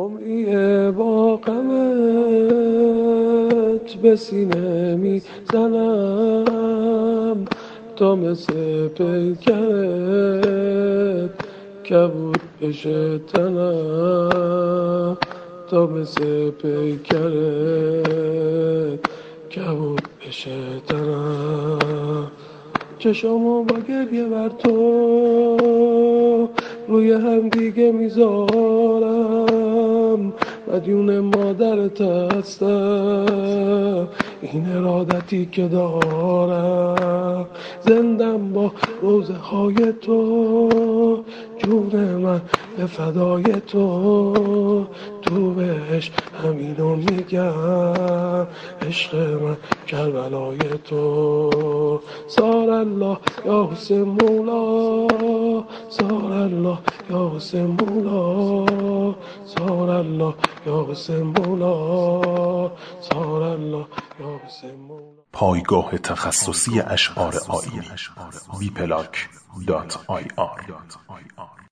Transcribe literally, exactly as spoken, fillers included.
عمریه با غمت به سینه می زنم تا مثل پیکرت کبود بشه تنم، تا مثل پیکرت کبود بشه تنم. چشامو با گریه بر تو روی هم دیگه میذارم، مدیون مادرت هستم، این ارادتی که دارم. زندم با روزه های تو، جون من به فدای تو، تو بهش همینو میگم، عشق من کربلای تو. سار الله یا حسین مولا، سار الله یا حسین مولا، سار الله یا حسین مولا، سار الله یا حسین مولا. پایگاه تخصصی اشعار آیینی وی پلاک دات آی آر